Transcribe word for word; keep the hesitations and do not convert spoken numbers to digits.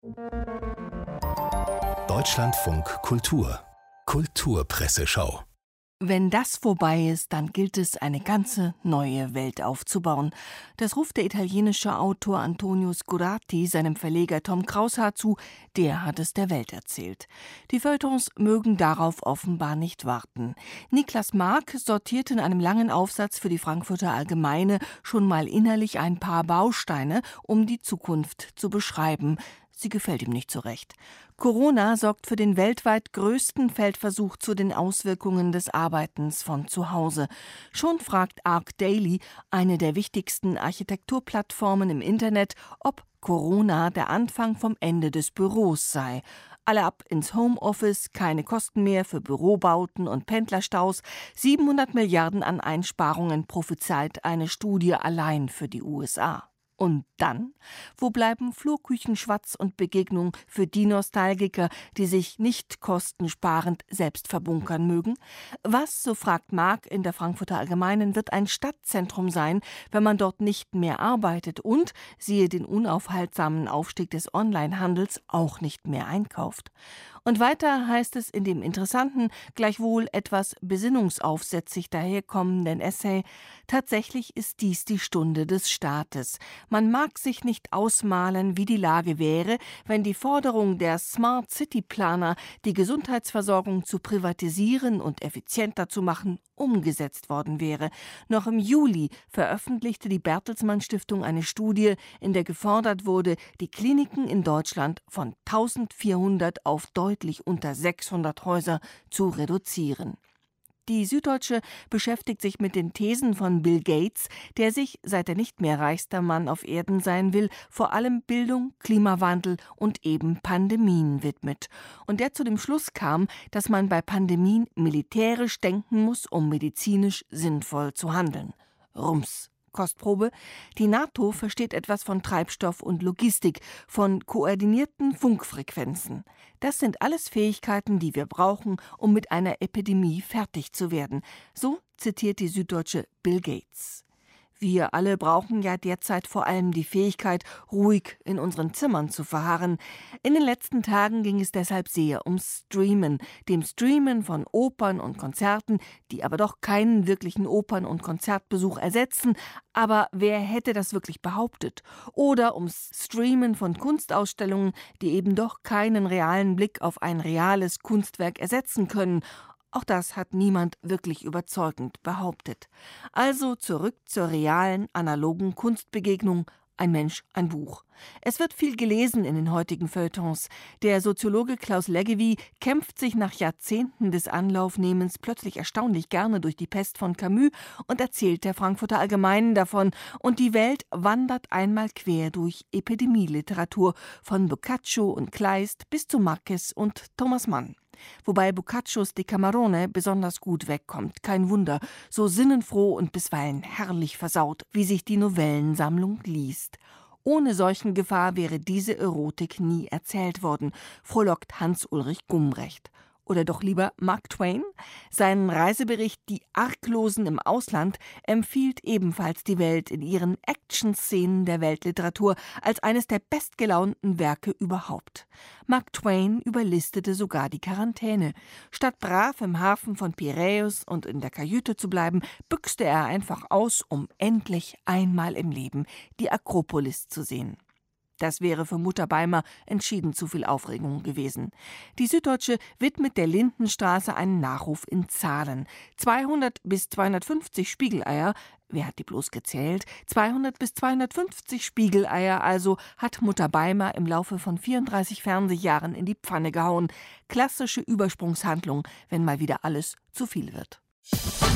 Deutschlandfunk Kultur Kulturpresseschau. Wenn das vorbei ist, dann gilt es, eine ganze neue Welt aufzubauen. Das ruft der italienische Autor Antonio Scurati seinem Verleger Tom Kraushaar zu, der hat es der Welt erzählt. Die Feuilletons mögen darauf offenbar nicht warten. Niklas Mark sortiert in einem langen Aufsatz für die Frankfurter Allgemeine schon mal innerlich ein paar Bausteine, um die Zukunft zu beschreiben. Sie gefällt ihm nicht so recht. Corona sorgt für den weltweit größten Feldversuch zu den Auswirkungen des Arbeitens von zu Hause. Schon fragt ArcDaily, eine der wichtigsten Architekturplattformen im Internet, ob Corona der Anfang vom Ende des Büros sei. Alle ab ins Homeoffice, keine Kosten mehr für Bürobauten und Pendlerstaus. siebenhundert Milliarden an Einsparungen prophezeit eine Studie allein für die U S A. Und dann? Wo bleiben Flurküchenschwatz und Begegnung für die Nostalgiker, die sich nicht kostensparend selbst verbunkern mögen? Was, so fragt Mark in der Frankfurter Allgemeinen, wird ein Stadtzentrum sein, wenn man dort nicht mehr arbeitet und, siehe den unaufhaltsamen Aufstieg des Onlinehandels, auch nicht mehr einkauft? Und weiter heißt es in dem interessanten, gleichwohl etwas besinnungsaufsätzig daherkommenden Essay: Tatsächlich ist dies die Stunde des Staates. Man mag sich nicht ausmalen, wie die Lage wäre, wenn die Forderung der Smart City Planer, die Gesundheitsversorgung zu privatisieren und effizienter zu machen, umgesetzt worden wäre. Noch im Juli veröffentlichte die Bertelsmann Stiftung eine Studie, in der gefordert wurde, die Kliniken in Deutschland von eintausendvierhundert auf deutlich unter sechshundert Häuser zu reduzieren. Die Süddeutsche beschäftigt sich mit den Thesen von Bill Gates, der sich, seit er nicht mehr reichster Mann auf Erden sein will, vor allem Bildung, Klimawandel und eben Pandemien widmet. Und der zu dem Schluss kam, dass man bei Pandemien militärisch denken muss, um medizinisch sinnvoll zu handeln. Rums. Kostprobe: Die NATO versteht etwas von Treibstoff und Logistik, von koordinierten Funkfrequenzen. Das sind alles Fähigkeiten, die wir brauchen, um mit einer Epidemie fertig zu werden. So zitiert die Süddeutsche Bill Gates. Wir alle brauchen ja derzeit vor allem die Fähigkeit, ruhig in unseren Zimmern zu verharren. In den letzten Tagen ging es deshalb sehr ums Streamen, dem Streamen von Opern und Konzerten, die aber doch keinen wirklichen Opern- und Konzertbesuch ersetzen. Aber wer hätte das wirklich behauptet? Oder ums Streamen von Kunstausstellungen, die eben doch keinen realen Blick auf ein reales Kunstwerk ersetzen können. Auch das hat niemand wirklich überzeugend behauptet. Also zurück zur realen, analogen Kunstbegegnung. Ein Mensch, ein Buch. Es wird viel gelesen in den heutigen Feuilletons. Der Soziologe Klaus Leggevi kämpft sich nach Jahrzehnten des Anlaufnehmens plötzlich erstaunlich gerne durch die Pest von Camus und erzählt der Frankfurter Allgemeinen davon. Und die Welt wandert einmal quer durch Epidemieliteratur, von Boccaccio und Kleist bis zu Marquez und Thomas Mann. Wobei Boccaccios Decamerone besonders gut wegkommt. Kein Wunder, so sinnenfroh und bisweilen herrlich versaut, wie sich die Novellensammlung liest. Ohne Seuchengefahr wäre diese Erotik nie erzählt worden, frohlockt Hans-Ulrich Gumbrecht. Oder doch lieber Mark Twain? Seinen Reisebericht »Die Arglosen im Ausland« empfiehlt ebenfalls die Welt in ihren Action-Szenen der Weltliteratur als eines der bestgelaunten Werke überhaupt. Mark Twain überlistete sogar die Quarantäne. Statt brav im Hafen von Piräus und in der Kajüte zu bleiben, büchste er einfach aus, um endlich einmal im Leben die Akropolis zu sehen. Das wäre für Mutter Beimer entschieden zu viel Aufregung gewesen. Die Süddeutsche widmet der Lindenstraße einen Nachruf in Zahlen. zweihundert bis zweihundertfünfzig Spiegeleier, wer hat die bloß gezählt? zweihundert bis zweihundertfünfzig Spiegeleier also hat Mutter Beimer im Laufe von vierunddreißig Fernsehjahren in die Pfanne gehauen. Klassische Übersprungshandlung, wenn mal wieder alles zu viel wird.